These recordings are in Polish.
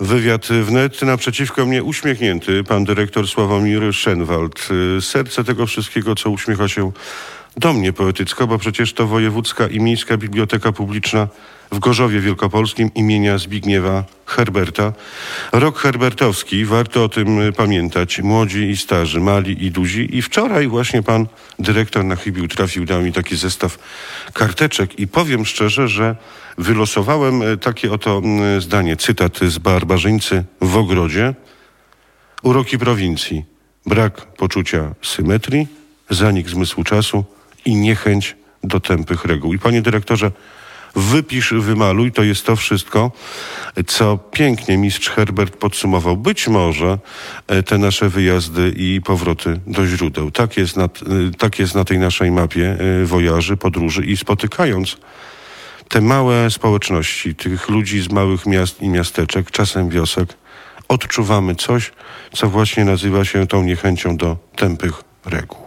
Wywiad wnet. Naprzeciwko mnie uśmiechnięty pan dyrektor Sławomir Szenwald. Serce tego wszystkiego, co uśmiecha się do mnie poetycko, bo przecież to Wojewódzka i Miejska Biblioteka Publiczna w Gorzowie Wielkopolskim imienia Zbigniewa Herberta. Rok herbertowski, warto o tym pamiętać. Młodzi i starzy, mali i duzi. I wczoraj właśnie pan dyrektor na chybił trafił, dał mi taki zestaw karteczek i powiem szczerze, że wylosowałem takie oto zdanie, cytat z Barbarzyńcy w ogrodzie. Uroki prowincji, brak poczucia symetrii, zanik zmysłu czasu i niechęć do tępych reguł. I panie dyrektorze, wypisz, wymaluj, to jest to wszystko, co pięknie mistrz Herbert podsumował. Być może te nasze wyjazdy i powroty do źródeł. Tak jest na tej naszej mapie wojaży, podróży i spotykając te małe społeczności, tych ludzi z małych miast i miasteczek, czasem wiosek, odczuwamy coś, co właśnie nazywa się tą niechęcią do tępych reguł.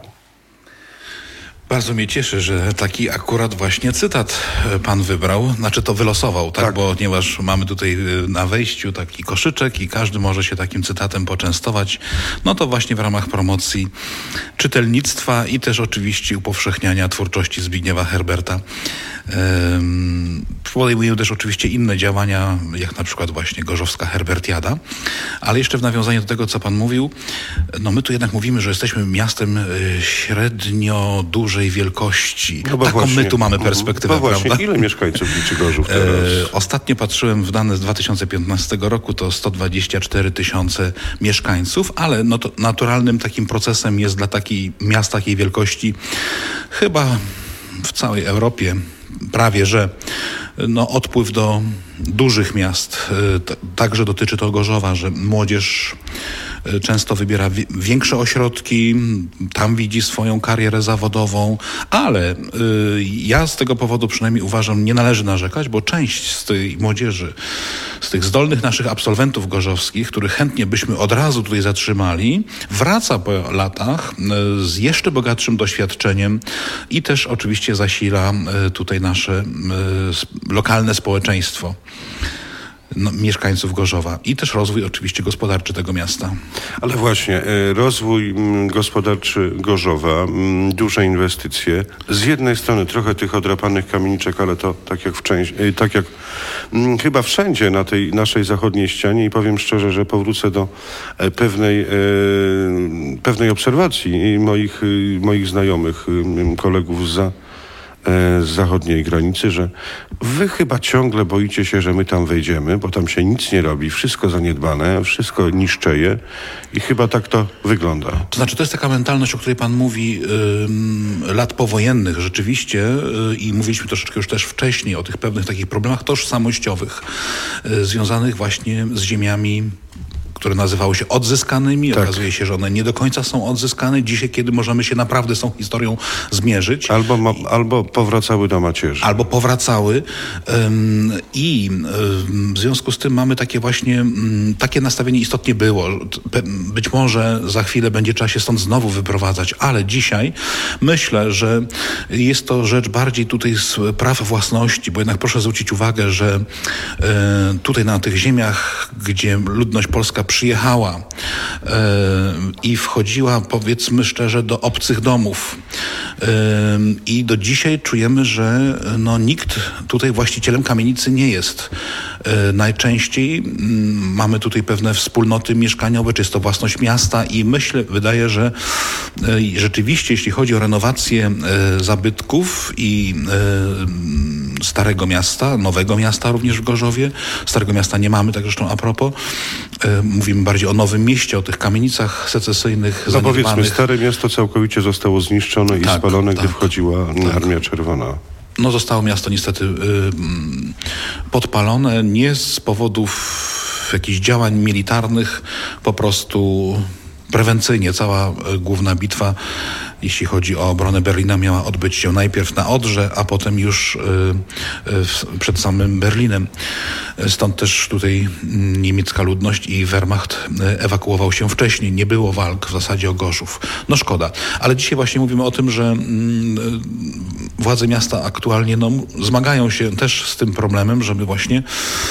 Bardzo mnie cieszy, że taki akurat właśnie cytat pan wybrał, znaczy to wylosował, tak? Bo ponieważ mamy tutaj na wejściu taki koszyczek i każdy może się takim cytatem poczęstować, no to właśnie w ramach promocji czytelnictwa i też oczywiście upowszechniania twórczości Zbigniewa Herberta. Podejmuję też oczywiście inne działania, jak na przykład właśnie Gorzowska Herbertiada, ale jeszcze w nawiązaniu do tego, co pan mówił, no my tu jednak mówimy, że jesteśmy miastem średnio dużej wielkości. No taką właśnie, my tu mamy perspektywę, właśnie, prawda? Ile mieszkańców liczy Gorzów teraz? Ostatnio patrzyłem w dane z 2015 roku, to 124 000 mieszkańców, ale no to naturalnym takim procesem jest dla miast takiej wielkości chyba w całej Europie prawie, że odpływ do dużych miast. Także dotyczy to Gorzowa, że młodzież często wybiera większe ośrodki, tam widzi swoją karierę zawodową, ale ja z tego powodu przynajmniej uważam, nie należy narzekać, bo część z tej młodzieży, z tych zdolnych naszych absolwentów gorzowskich, których chętnie byśmy od razu tutaj zatrzymali, wraca po latach z jeszcze bogatszym doświadczeniem i też oczywiście zasila tutaj nasze lokalne społeczeństwo. Mieszkańców Gorzowa i też rozwój oczywiście gospodarczy tego miasta. Ale właśnie, rozwój gospodarczy Gorzowa, duże inwestycje. Z jednej strony trochę tych odrapanych kamieniczek, ale to tak jak chyba wszędzie na tej naszej zachodniej ścianie i powiem szczerze, że powrócę do pewnej obserwacji moich znajomych, kolegów z zachodniej granicy, że wy chyba ciągle boicie się, że my tam wejdziemy, bo tam się nic nie robi, wszystko zaniedbane, wszystko niszczeje i chyba tak to wygląda. To znaczy, to jest taka mentalność, o której pan mówi, lat powojennych rzeczywiście i mówiliśmy troszeczkę już też wcześniej o tych pewnych takich problemach tożsamościowych związanych właśnie z ziemiami, które nazywały się odzyskanymi. Tak. Okazuje się, że one nie do końca są odzyskane. Dzisiaj, kiedy możemy się naprawdę z tą historią zmierzyć. Albo powracały do macierzy. Albo powracały. I w związku z tym mamy takie właśnie, takie nastawienie istotnie było. Być może za chwilę będzie trzeba się stąd znowu wyprowadzać, ale dzisiaj myślę, że jest to rzecz bardziej tutaj z praw własności, bo jednak proszę zwrócić uwagę, że tutaj na tych ziemiach, gdzie ludność polska przyjechała i wchodziła, powiedzmy szczerze, do obcych domów. I do dzisiaj czujemy, że nikt tutaj właścicielem kamienicy nie jest. Najczęściej mamy tutaj pewne wspólnoty mieszkaniowe, czy jest to własność miasta i wydaje, że rzeczywiście, jeśli chodzi o renowację zabytków i Starego Miasta, Nowego Miasta również w Gorzowie. Starego Miasta nie mamy, tak zresztą a propos. Mówimy bardziej o Nowym Mieście, o tych kamienicach secesyjnych zaniedbanych. Powiedzmy, Stare Miasto całkowicie zostało zniszczone i spalone, gdy wchodziła Armia Czerwona. Zostało miasto niestety podpalone, nie z powodów jakichś działań militarnych, po prostu prewencyjnie. Cała główna bitwa, jeśli chodzi o obronę Berlina, miała odbyć się najpierw na Odrze, a potem już przed samym Berlinem. Stąd też tutaj niemiecka ludność i Wehrmacht ewakuował się wcześniej. Nie było walk w zasadzie o Gorzów. Szkoda. Ale dzisiaj właśnie mówimy o tym, że władze miasta aktualnie zmagają się też z tym problemem, żeby właśnie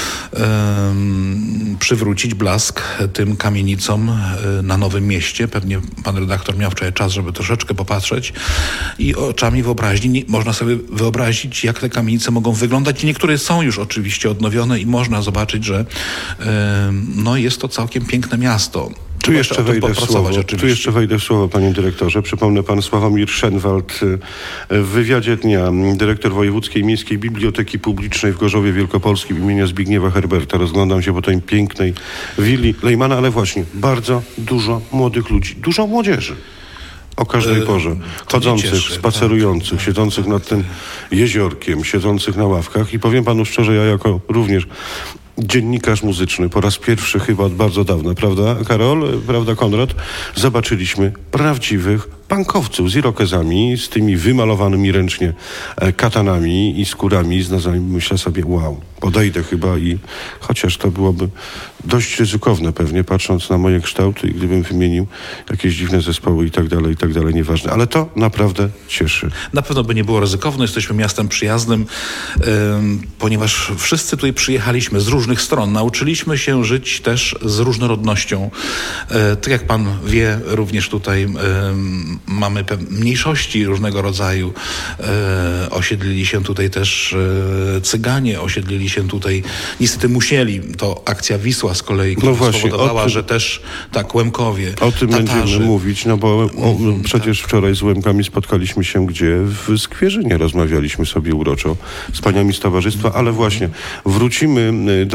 przywrócić blask tym kamienicom na Nowym Mieście. Pewnie pan redaktor miał wczoraj czas, żeby troszeczkę popatrzeć i oczami wyobraźni można sobie wyobrazić, jak te kamienice mogą wyglądać. Niektóre są już oczywiście odnowione i można zobaczyć, że jest to całkiem piękne miasto. Tu jeszcze wejdę w słowo, panie dyrektorze. Przypomnę, pan Sławomir Szenwald w wywiadzie dnia, dyrektor Wojewódzkiej Miejskiej Biblioteki Publicznej w Gorzowie Wielkopolskim imienia Zbigniewa Herberta. Rozglądam się po tej pięknej willi Lejmana, ale właśnie bardzo dużo młodych ludzi, dużo młodzieży. O każdej porze. Chodzących, spacerujących, siedzących nad tym jeziorkiem, siedzących na ławkach. I powiem panu szczerze, ja jako również dziennikarz muzyczny, po raz pierwszy chyba od bardzo dawna, prawda Karol, prawda Konrad, zobaczyliśmy prawdziwych punkowców z irokezami, z tymi wymalowanymi ręcznie katanami i skórami z nazwami. Myślę sobie, wow, podejdę chyba i chociaż to byłoby dość ryzykowne pewnie, patrząc na moje kształty i gdybym wymienił jakieś dziwne zespoły i tak dalej, nieważne. Ale to naprawdę cieszy. Na pewno by nie było ryzykowne, jesteśmy miastem przyjaznym, ponieważ wszyscy tutaj przyjechaliśmy z różnych stron. Nauczyliśmy się żyć też z różnorodnością. Tak jak pan wie, również tutaj mamy mniejszości różnego rodzaju. Osiedlili się tutaj też Cyganie, osiedlili się tutaj, niestety musieli, to akcja Wisła z kolei, która spowodowała, że też Łemkowie, o tym Tatarzy. będziemy mówić, bo przecież wczoraj z Łemkami spotkaliśmy się gdzie? W Skwierzynie rozmawialiśmy sobie uroczo z paniami z towarzystwa, ale właśnie wrócimy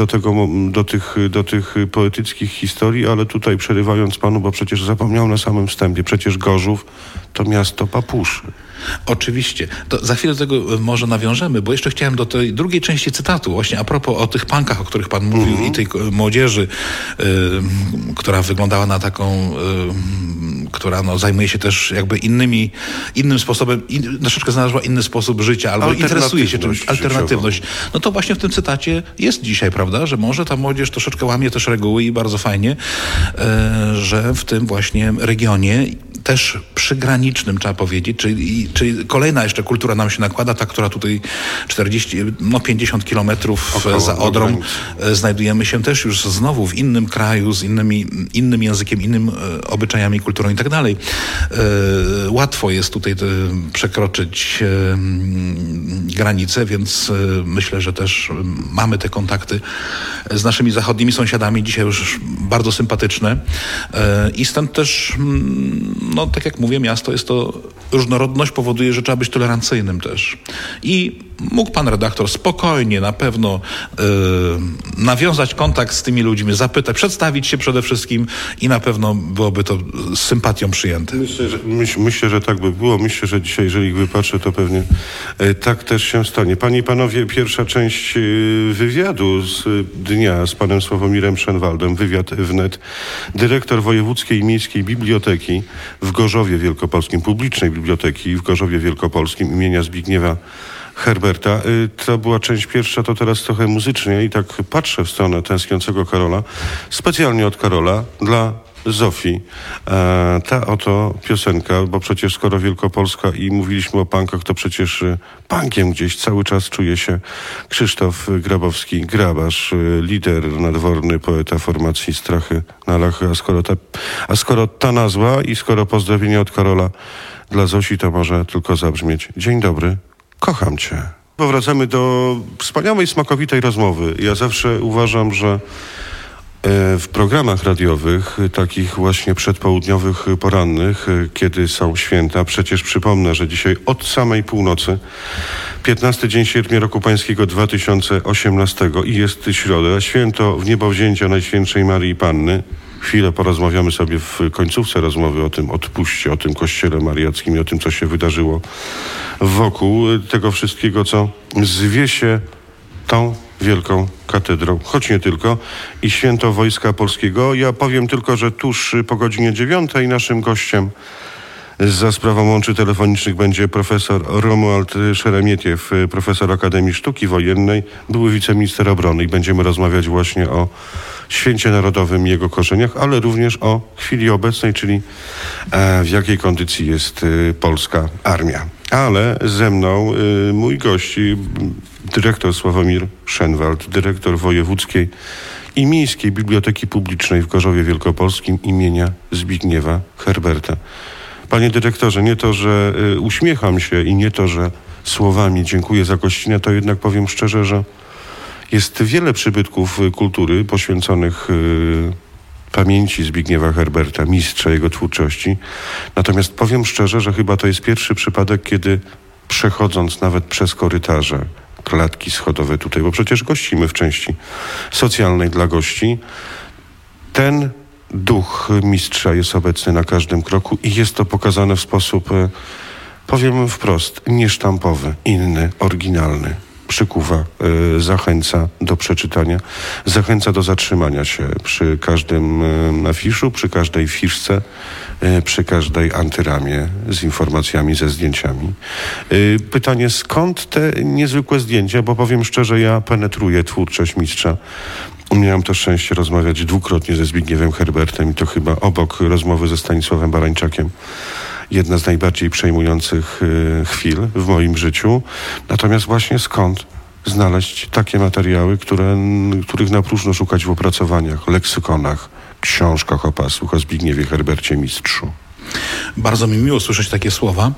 do tych poetyckich historii, ale tutaj przerywając panu, bo przecież zapomniał na samym wstępie, przecież Gorzów to miasto papuszy. Oczywiście. To za chwilę do tego może nawiążemy, bo jeszcze chciałem do tej drugiej części cytatu, właśnie a propos o tych punkach, o których pan mówił i tej młodzieży, która wyglądała na taką, która zajmuje się też jakby innym sposobem, troszeczkę znalazła inny sposób życia, albo interesuje się czymś, alternatywność. No to właśnie w tym cytacie jest dzisiaj, prawda, że może ta młodzież troszeczkę łamie też reguły i bardzo fajnie, że w tym właśnie regionie też przygranicznym, trzeba powiedzieć, czyli kolejna jeszcze kultura nam się nakłada, ta, która tutaj 50 kilometrów za Odrą znajdujemy się też już znowu w innym kraju, z innym językiem, innym obyczajami, kulturą i tak dalej. Łatwo jest tutaj przekroczyć granice, więc myślę, że też mamy te kontakty z naszymi zachodnimi sąsiadami, dzisiaj już bardzo sympatyczne i stąd też tak jak mówię, miasto jest to, różnorodność powoduje, że trzeba być tolerancyjnym też. I mógł pan redaktor spokojnie na pewno nawiązać kontakt z tymi ludźmi, zapytać, przedstawić się przede wszystkim i na pewno byłoby to z sympatią przyjęte. Myślę, że tak by było. Myślę, że dzisiaj, jeżeli ich wypatrzę, to pewnie tak też się stanie. Panie i panowie, pierwsza część wywiadu z dnia z panem Sławomirem Szenwaldem, wywiad wnet, dyrektor Wojewódzkiej Miejskiej Biblioteki w Gorzowie Wielkopolskim, publicznej biblioteki w Gorzowie Wielkopolskim imienia Zbigniewa Herberta. To była część pierwsza, to teraz trochę muzycznie i tak patrzę w stronę tęskniącego Karola. Specjalnie od Karola dla Zofii. Ta oto piosenka, bo przecież skoro Wielkopolska i mówiliśmy o punkach, to przecież punkiem gdzieś cały czas czuje się Krzysztof Grabowski-Grabarz, lider nadworny, poeta formacji Strachy na Lachy. A skoro ta nazwa i skoro pozdrowienie od Karola dla Zosi, to może tylko zabrzmieć: dzień dobry, kocham cię. Powracamy do wspaniałej, smakowitej rozmowy. Ja zawsze uważam, że w programach radiowych, takich właśnie przedpołudniowych, porannych, kiedy są święta, przecież przypomnę, że dzisiaj od samej północy, 15 dzień sierpnia roku pańskiego 2018 i jest środa, święto Wniebowzięcia Najświętszej Maryi Panny. Chwilę porozmawiamy sobie w końcówce rozmowy o tym odpuście, o tym kościele mariackim i o tym, co się wydarzyło wokół tego wszystkiego, co zwie się tą wielką katedrą, choć nie tylko, i święto Wojska Polskiego. Ja powiem tylko, że tuż po godzinie 9 naszym gościem Za sprawą łączy telefonicznych będzie profesor Romuald Szeremietiew, profesor Akademii Sztuki Wojennej, były wiceminister obrony i będziemy rozmawiać właśnie o Święcie Narodowym i jego korzeniach, ale również o chwili obecnej, czyli w jakiej kondycji jest polska armia. Ale ze mną mój gość, dyrektor Sławomir Szenwald, dyrektor Wojewódzkiej i Miejskiej Biblioteki Publicznej w Gorzowie Wielkopolskim imienia Zbigniewa Herberta. Panie dyrektorze, nie to, że uśmiecham się i nie to, że słowami dziękuję za gościnę, to jednak powiem szczerze, że jest wiele przybytków kultury poświęconych pamięci Zbigniewa Herberta, mistrza jego twórczości. Natomiast powiem szczerze, że chyba to jest pierwszy przypadek, kiedy przechodząc nawet przez korytarze, klatki schodowe tutaj, bo przecież gościmy w części socjalnej dla gości, ten duch mistrza jest obecny na każdym kroku i jest to pokazane w sposób, powiem wprost, niesztampowy, inny, oryginalny. Przykuwa, zachęca do przeczytania, zachęca do zatrzymania się przy każdym afiszu, przy każdej fiszce, przy każdej antyramie z informacjami, ze zdjęciami. Pytanie, skąd te niezwykłe zdjęcia, bo powiem szczerze, ja penetruję twórczość mistrza. Miałem to szczęście rozmawiać dwukrotnie ze Zbigniewem Herbertem i to chyba obok rozmowy ze Stanisławem Barańczakiem jedna z najbardziej przejmujących chwil w moim życiu. Natomiast właśnie skąd znaleźć takie materiały, których na próżno szukać w opracowaniach, leksykonach, książkach opasłych o Zbigniewie Herbercie mistrzu? Bardzo mi miło słyszeć takie słowa.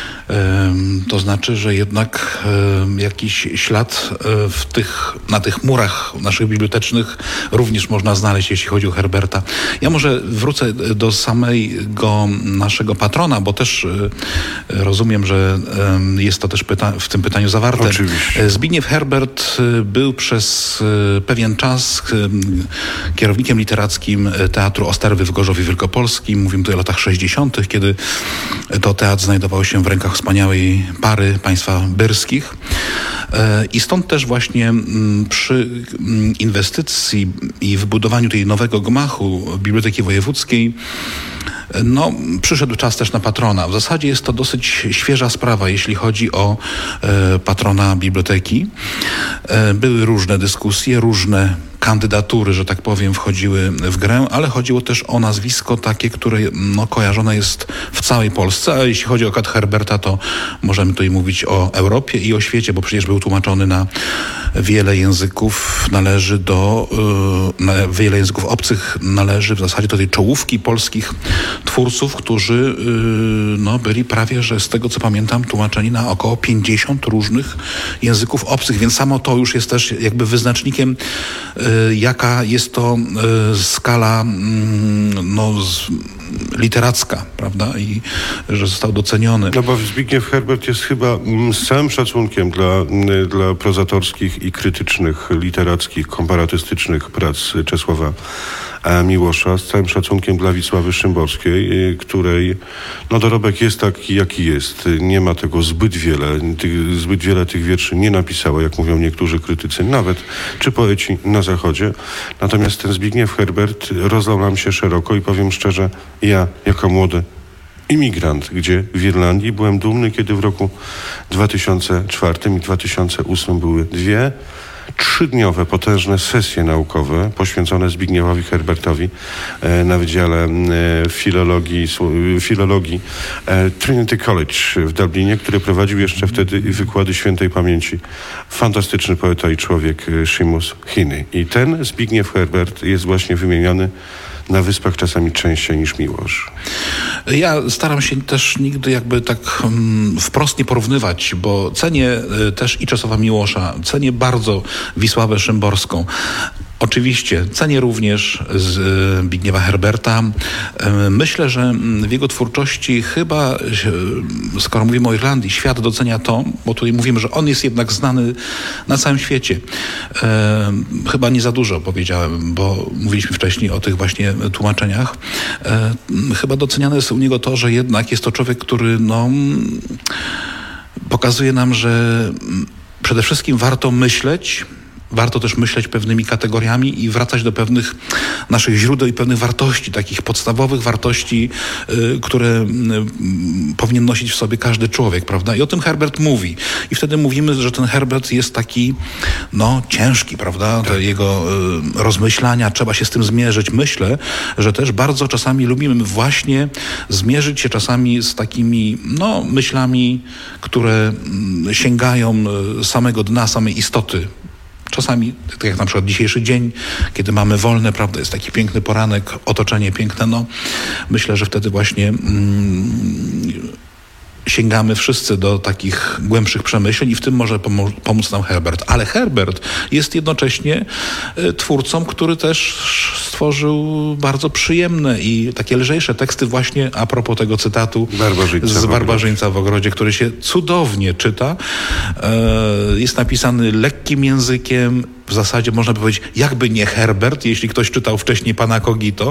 To znaczy, że jednak jakiś ślad na tych murach naszych bibliotecznych również można znaleźć, jeśli chodzi o Herberta. Ja może wrócę do samego naszego patrona, bo też rozumiem, że jest to też w tym pytaniu zawarte. Oczywiście. Zbigniew Herbert był przez pewien czas kierownikiem literackim Teatru Osterwy w Gorzowie Wielkopolskim. Mówimy tutaj o latach 60., kiedy to teatr znajdował się w rękach wspaniałej pary państwa byrskich. I stąd też właśnie przy inwestycji i wybudowaniu tej nowego gmachu Biblioteki Wojewódzkiej przyszedł czas też na patrona. W zasadzie jest to dosyć świeża sprawa, jeśli chodzi o patrona biblioteki. Były różne dyskusje, różne kandydatury, że tak powiem, wchodziły w grę, ale chodziło też o nazwisko takie, które kojarzone jest w całej Polsce, a jeśli chodzi o kat Herberta, to możemy tutaj mówić o Europie i o świecie, bo przecież był tłumaczony na wiele języków, wiele języków obcych należy w zasadzie do tej czołówki polskich twórców, którzy byli prawie, że z tego co pamiętam, tłumaczeni na około 50 różnych języków obcych, więc samo to już jest też jakby wyznacznikiem, jaka jest to skala literacka, prawda? I że został doceniony. No bo Zbigniew Herbert jest chyba z całym szacunkiem dla prozatorskich i krytycznych, literackich, komparatystycznych prac Czesława Miłosza, z całym szacunkiem dla Wisławy Szymborskiej, której dorobek jest taki, jaki jest. Nie ma tego zbyt wiele tych wierszy nie napisała, jak mówią niektórzy krytycy, nawet czy poeci na Zachodzie. Natomiast ten Zbigniew Herbert rozlał nam się szeroko i powiem szczerze, ja jako młody imigrant, gdzie w Irlandii byłem dumny, kiedy w roku 2004 i 2008 były dwie 3-dniowe potężne sesje naukowe poświęcone Zbigniewowi Herbertowi na Wydziale Filologii Trinity College w Dublinie, który prowadził jeszcze wtedy wykłady świętej pamięci fantastyczny poeta i człowiek Seamus Heaney. I ten Zbigniew Herbert jest właśnie wymieniany na Wyspach czasami częściej niż Miłosz. Ja staram się też nigdy jakby tak wprost nie porównywać, bo cenię też i Czesława Miłosza, cenię bardzo Wisławę Szymborską. Oczywiście cenię również Zbigniewa Herberta. Myślę, że w jego twórczości chyba, skoro mówimy o Irlandii, świat docenia to, bo tutaj mówimy, że on jest jednak znany na całym świecie. Chyba nie za dużo powiedziałem, bo mówiliśmy wcześniej o tych właśnie tłumaczeniach. Chyba doceniane jest u niego to, że jednak jest to człowiek, który pokazuje nam, że przede wszystkim warto myśleć warto też myśleć pewnymi kategoriami i wracać do pewnych naszych źródeł i pewnych wartości, takich podstawowych wartości, które powinien nosić w sobie każdy człowiek, prawda? I o tym Herbert mówi. I wtedy mówimy, że ten Herbert jest taki, ciężki, prawda? Te jego rozmyślania, trzeba się z tym zmierzyć. Myślę, że też bardzo czasami lubimy właśnie zmierzyć się czasami z takimi, myślami, które sięgają samego dna, samej istoty. Czasami, tak jak na przykład dzisiejszy dzień, kiedy mamy wolne, prawda, jest taki piękny poranek, otoczenie piękne, myślę, że wtedy właśnie sięgamy wszyscy do takich głębszych przemyśleń i w tym może pomóc nam Herbert. Ale Herbert jest jednocześnie twórcą, który też stworzył bardzo przyjemne i takie lżejsze teksty właśnie a propos tego cytatu z Barbarzyńca w ogrodzie, który się cudownie czyta. Jest napisany lekkim językiem, w zasadzie można by powiedzieć, jakby nie Herbert, jeśli ktoś czytał wcześniej Pana Kogito.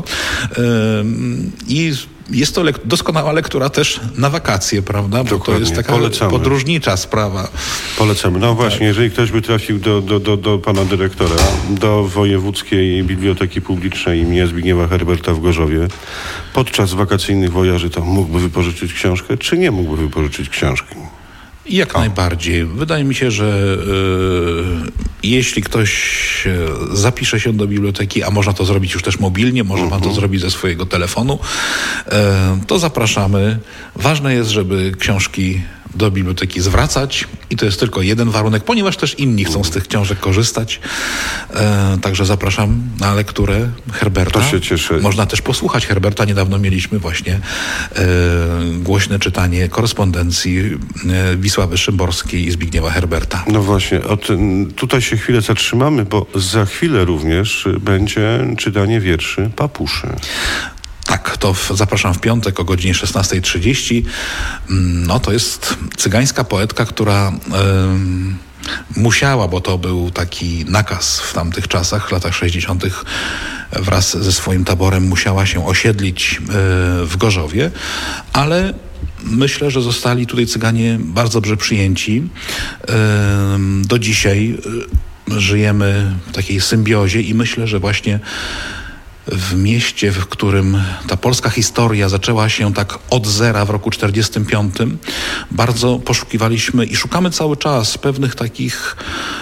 I jest to doskonała lektura też na wakacje, prawda? Bo dokładnie. To jest taka podróżnicza sprawa. Polecamy. No właśnie, jeżeli ktoś by trafił do pana dyrektora, do Wojewódzkiej Biblioteki Publicznej imienia Zbigniewa Herberta w Gorzowie, podczas wakacyjnych wojaży, to mógłby wypożyczyć książkę, czy nie mógłby wypożyczyć książki? Jak najbardziej. Wydaje mi się, że jeśli ktoś zapisze się do biblioteki, a można to zrobić już też mobilnie, może pan to zrobić ze swojego telefonu, to zapraszamy. Ważne jest, żeby książki do biblioteki zwracać i to jest tylko jeden warunek, ponieważ też inni chcą z tych książek korzystać. Także zapraszam na lekturę Herberta. To się cieszę. Można też posłuchać Herberta. Niedawno mieliśmy właśnie głośne czytanie korespondencji Wisławy Szymborskiej i Zbigniewa Herberta. No właśnie, tutaj się chwilę zatrzymamy, bo za chwilę również będzie czytanie wierszy Papuszy. Tak, to zapraszam w piątek o godzinie 16:30. To jest cygańska poetka, która musiała, bo to był taki nakaz w tamtych czasach, w latach 60. wraz ze swoim taborem musiała się osiedlić w Gorzowie, ale myślę, że zostali tutaj Cyganie bardzo dobrze przyjęci. Do dzisiaj żyjemy w takiej symbiozie i myślę, że właśnie w mieście, w którym ta polska historia zaczęła się tak od zera w roku 1945, bardzo poszukiwaliśmy i szukamy cały czas pewnych takich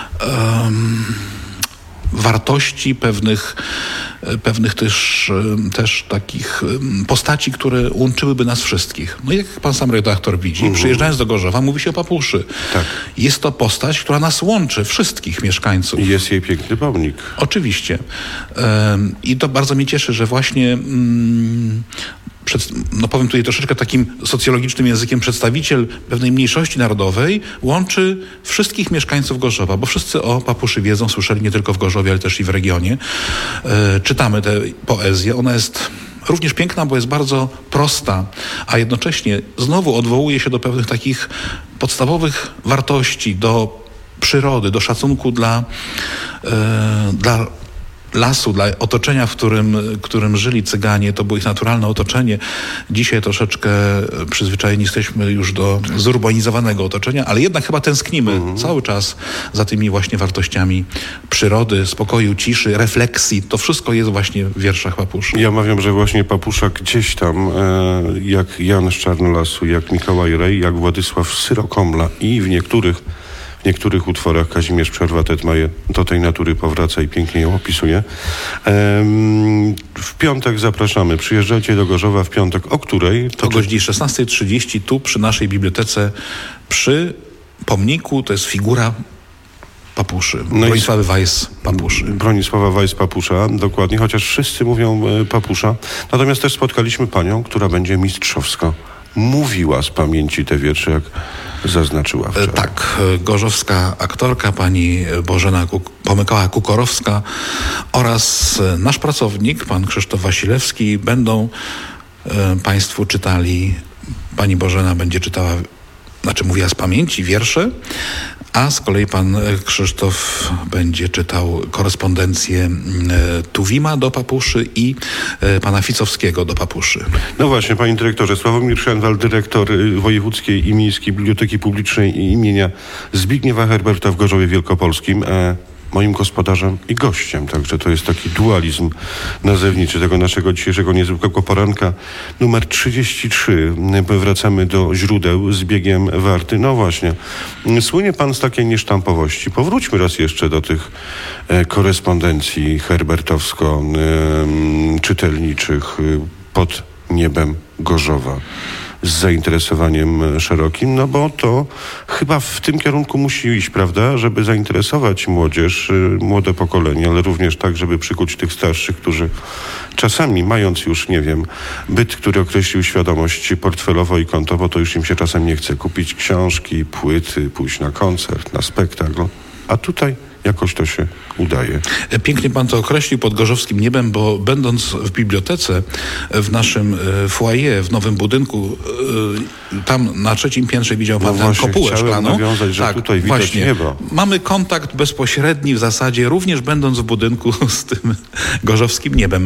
wartości, pewnych też takich postaci, które łączyłyby nas wszystkich. No i jak pan sam redaktor widzi, przyjeżdżając do Gorzowa, mówi się o Papuszy. Tak. Jest to postać, która nas łączy, wszystkich mieszkańców. I jest jej piękny pomnik. Oczywiście. I to bardzo mnie cieszy, że właśnie powiem tutaj troszeczkę takim socjologicznym językiem, przedstawiciel pewnej mniejszości narodowej łączy wszystkich mieszkańców Gorzowa, bo wszyscy o Papuszy wiedzą, słyszeli nie tylko w Gorzowie, ale też i w regionie. Czytamy tę poezję. Ona jest również piękna, bo jest bardzo prosta, a jednocześnie znowu odwołuje się do pewnych takich podstawowych wartości, do przyrody, do szacunku dla lasu, dla otoczenia, w którym żyli Cyganie. To było ich naturalne otoczenie. Dzisiaj troszeczkę przyzwyczajeni jesteśmy już do zurbanizowanego otoczenia, ale jednak chyba tęsknimy cały czas za tymi właśnie wartościami przyrody, spokoju, ciszy, refleksji. To wszystko jest właśnie w wierszach Papuszy. Ja mawiam, że właśnie Papusza gdzieś tam, jak Jan z Czarnolasu, jak Mikołaj Rej, jak Władysław Syrokomla i w niektórych utworach Kazimierz Przerwa-Tetmaje do tej natury powraca i pięknie ją opisuje. W piątek zapraszamy. Przyjeżdżajcie do Gorzowa w piątek. O której? O godzinie 16:30 tu przy naszej bibliotece, przy pomniku, to jest figura Papuszy. Bronisławy Weiss Papuszy. Bronisława Weiss Papusza, dokładnie, chociaż wszyscy mówią Papusza. Natomiast też spotkaliśmy panią, która będzie mistrzowsko mówiła z pamięci te wiersze, jak zaznaczyła wczoraj. Tak, gorzowska aktorka pani Bożena Pomykała-Kukorowska oraz nasz pracownik, pan Krzysztof Wasilewski, będą państwu czytali, pani Bożena będzie czytała, mówiła z pamięci wiersze, a z kolei pan Krzysztof będzie czytał korespondencję Tuwima do Papuszy i pana Ficowskiego do Papuszy. No właśnie, panie dyrektorze, Sławomir Szenwald, dyrektor Wojewódzkiej i Miejskiej Biblioteki Publicznej imienia Zbigniewa Herberta w Gorzowie Wielkopolskim. moim gospodarzem i gościem. Także to jest taki dualizm nazewniczy tego naszego dzisiejszego niezwykłego poranka. Numer 33. Wracamy do źródeł z biegiem warty. No właśnie. Słynie pan z takiej niesztampowości. Powróćmy raz jeszcze do tych korespondencji herbertowsko-czytelniczych pod niebem Gorzowa. Z zainteresowaniem szerokim, no bo to chyba w tym kierunku musi iść, prawda, żeby zainteresować młodzież, młode pokolenie, ale również tak, żeby przykuć tych starszych, którzy czasami, mając już, nie wiem, byt, który określił świadomość portfelowo i kontowo, to już im się czasem nie chce kupić książki, płyty, pójść na koncert, na spektakl, a tutaj jakoś to się udaje. Pięknie pan to określił pod gorzowskim niebem, bo będąc w bibliotece, w naszym foyer, w nowym budynku, tam na 3. piętrze widział pan tę kopułę szklaną. Nawiązać, że tutaj widać właśnie. niebo. Mamy kontakt bezpośredni w zasadzie, również będąc w budynku z tym gorzowskim niebem.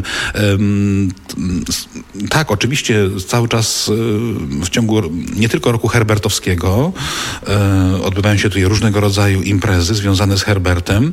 Tak, oczywiście cały czas w ciągu nie tylko roku herbertowskiego odbywają się tutaj różnego rodzaju imprezy związane z Herbertem.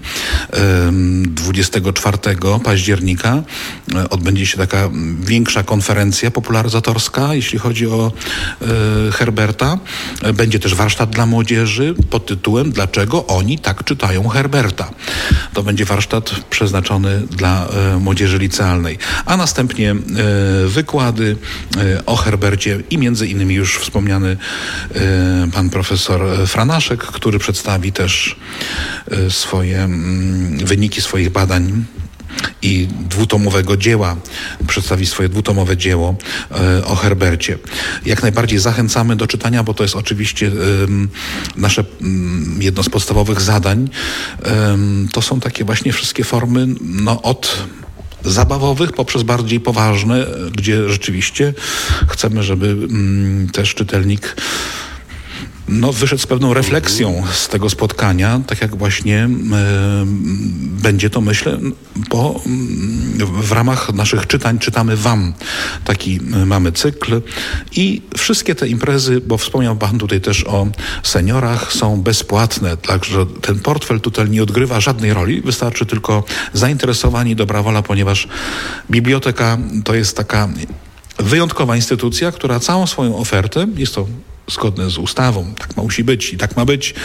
24 października odbędzie się taka większa konferencja popularyzatorska, jeśli chodzi o Herberta. Będzie też warsztat dla młodzieży pod tytułem "Dlaczego oni tak czytają Herberta?". To będzie warsztat przeznaczony dla młodzieży licealnej. A następnie wykłady o Herbercie i między innymi już wspomniany pan profesor Franaszek, który przedstawi też swoje wyniki swoich badań i przedstawi swoje dwutomowe dzieło o Herbercie. Jak najbardziej zachęcamy do czytania, bo to jest oczywiście nasze jedno z podstawowych zadań. To są takie właśnie wszystkie formy, od zabawowych poprzez bardziej poważne, gdzie rzeczywiście chcemy, żeby też czytelnik wyszedł z pewną refleksją z tego spotkania, tak jak właśnie będzie to, myślę, w ramach naszych czytań czytamy wam. Taki mamy cykl i wszystkie te imprezy, bo wspomniał pan tutaj też o seniorach, są bezpłatne, także ten portfel tutaj nie odgrywa żadnej roli, wystarczy tylko zainteresowanie i dobra wola, ponieważ biblioteka to jest taka wyjątkowa instytucja, która całą swoją ofertę, jest to zgodne z ustawą, tak musi być i tak ma być,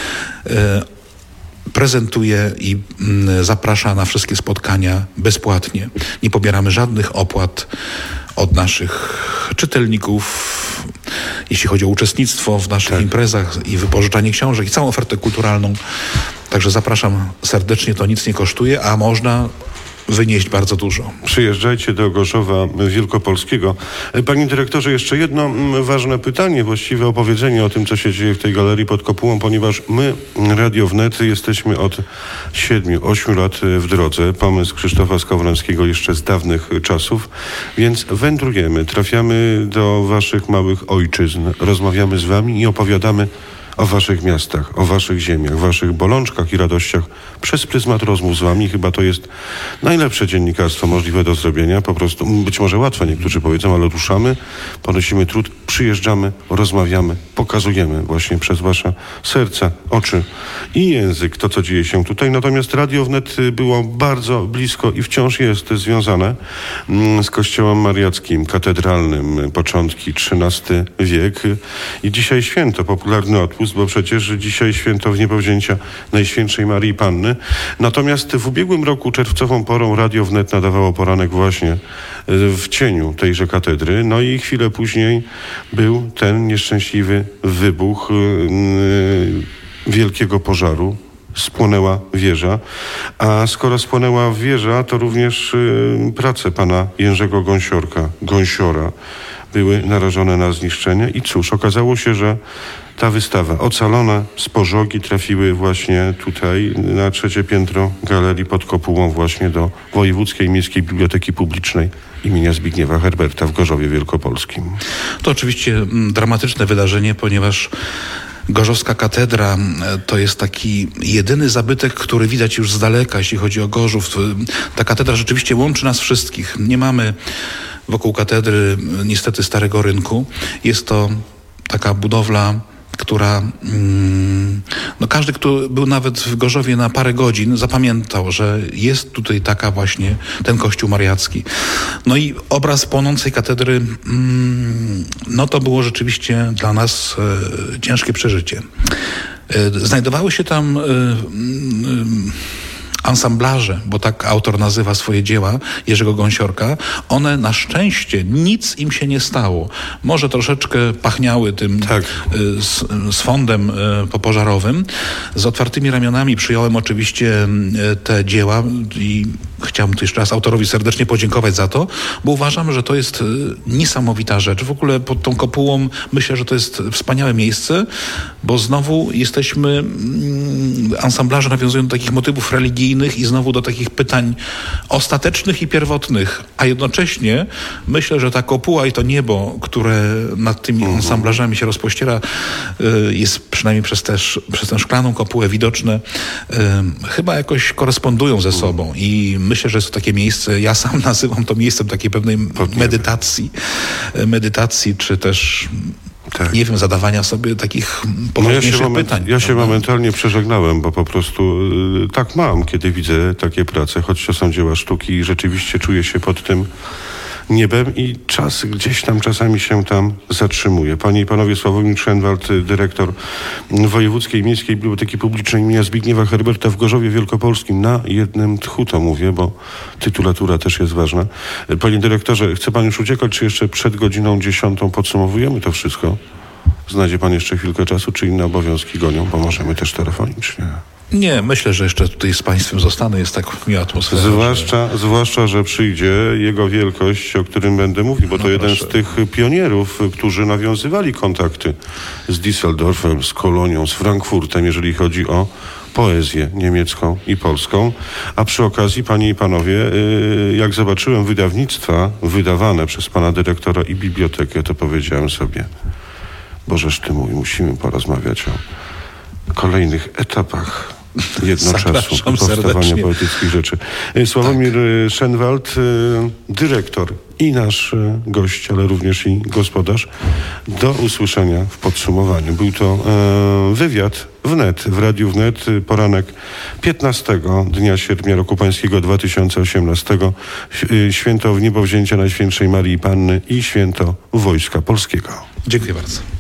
prezentuje i zaprasza na wszystkie spotkania bezpłatnie. Nie pobieramy żadnych opłat od naszych czytelników, jeśli chodzi o uczestnictwo w naszych imprezach i wypożyczanie książek i całą ofertę kulturalną. Także zapraszam serdecznie, to nic nie kosztuje, a można wynieść bardzo dużo. Przyjeżdżajcie do Gorzowa Wielkopolskiego. Panie dyrektorze, jeszcze jedno ważne pytanie, właściwe opowiedzenie o tym, co się dzieje w tej galerii pod kopułą, ponieważ my, Radio Wnet, jesteśmy od 7-8 lat w drodze. Pomysł Krzysztofa Skowrońskiego jeszcze z dawnych czasów, więc wędrujemy, trafiamy do waszych małych ojczyzn, rozmawiamy z wami i opowiadamy o waszych miastach, o waszych ziemiach, waszych bolączkach i radościach przez pryzmat rozmów z wami. Chyba to jest najlepsze dziennikarstwo możliwe do zrobienia. Po prostu, być może łatwe, niektórzy powiedzą, ale ruszamy, ponosimy trud, przyjeżdżamy, rozmawiamy, pokazujemy właśnie przez wasze serca, oczy i język to, co dzieje się tutaj. Natomiast Radio Wnet było bardzo blisko i wciąż jest związane z Kościołem Mariackim, katedralnym, początki XIII wiek i dzisiaj święto, popularny odpust, bo przecież dzisiaj święto Wniebowzięcia Najświętszej Maryi Panny. Natomiast w ubiegłym roku czerwcową porą Radio Wnet nadawało poranek właśnie w cieniu tejże katedry. No i chwilę później był ten nieszczęśliwy wybuch wielkiego pożaru. Spłonęła wieża, a skoro spłonęła wieża, to również prace pana Jerzego Gąsiora były narażone na zniszczenie i cóż, okazało się, że ta wystawa ocalone z pożogi trafiły właśnie tutaj na 3. piętro galerii pod kopułą właśnie do Wojewódzkiej Miejskiej Biblioteki Publicznej imienia Zbigniewa Herberta w Gorzowie Wielkopolskim. To oczywiście dramatyczne wydarzenie, ponieważ Gorzowska Katedra to jest taki jedyny zabytek, który widać już z daleka, jeśli chodzi o Gorzów. Ta katedra rzeczywiście łączy nas wszystkich. Nie mamy wokół katedry niestety Starego Rynku. Jest to taka budowla która no każdy, kto był nawet w Gorzowie na parę godzin, zapamiętał, że jest tutaj taka właśnie ten kościół mariacki. No i obraz płonącej katedry, no to było rzeczywiście dla nas ciężkie przeżycie. Znajdowały się tam ansamblarze, bo tak autor nazywa swoje dzieła, Jerzego Gąsiorka. One na szczęście nic im się nie stało. Może troszeczkę pachniały tym z fondem popożarowym. Z otwartymi ramionami przyjąłem oczywiście te dzieła i chciałbym tu jeszcze raz autorowi serdecznie podziękować za to, bo uważam, że to jest niesamowita rzecz. W ogóle pod tą kopułą myślę, że to jest wspaniałe miejsce, bo znowu jesteśmy, ansamblarze nawiązują do takich motywów religijnych i znowu do takich pytań ostatecznych i pierwotnych, a jednocześnie myślę, że ta kopuła i to niebo, które nad tymi ansamblażami się rozpościera, jest przynajmniej przez tę szklaną kopułę widoczne, chyba jakoś korespondują ze sobą i myślę, że jest to takie miejsce, ja sam nazywam to miejscem takiej pewnej medytacji, czy też nie wiem, zadawania sobie takich poważniejszych pytań. Ja się momentalnie przeżegnałem, bo po prostu tak mam, kiedy widzę takie prace, choć to są dzieła sztuki i rzeczywiście czuję się pod tym niebem i czas gdzieś tam czasami się tam zatrzymuje. Panie i panowie, Sławomir Szenwald, dyrektor Wojewódzkiej Miejskiej Biblioteki Publicznej imienia Zbigniewa Herberta w Gorzowie Wielkopolskim. Na jednym tchu to mówię, bo tytulatura też jest ważna. Panie dyrektorze, chce pan już uciekać, czy jeszcze przed godziną 10 podsumowujemy to wszystko? Znajdzie pan jeszcze chwilkę czasu, czy inne obowiązki gonią, bo możemy też telefonicznie. Nie, myślę, że jeszcze tutaj z państwem zostanę, jest tak miła atmosfera. Zwłaszcza, że przyjdzie jego wielkość, o którym będę mówił, bo to jeden z tych pionierów, którzy nawiązywali kontakty z Düsseldorfem, z Kolonią, z Frankfurtem, jeżeli chodzi o poezję niemiecką i polską. A przy okazji, panie i panowie, jak zobaczyłem wydawnictwa wydawane przez pana dyrektora i bibliotekę, to powiedziałem sobie, Bożeż ty mój, musimy porozmawiać o kolejnych etapach jednoczasu powstawania poetyckich rzeczy. Sławomir Szenwald, dyrektor i nasz gość, ale również i gospodarz. Do usłyszenia w podsumowaniu. Był to wywiad wnet, w Radiu Wnet, poranek 15 dnia sierpnia roku pańskiego 2018. Święto Wniebowzięcia Najświętszej Marii Panny i święto Wojska Polskiego. Dziękuję bardzo.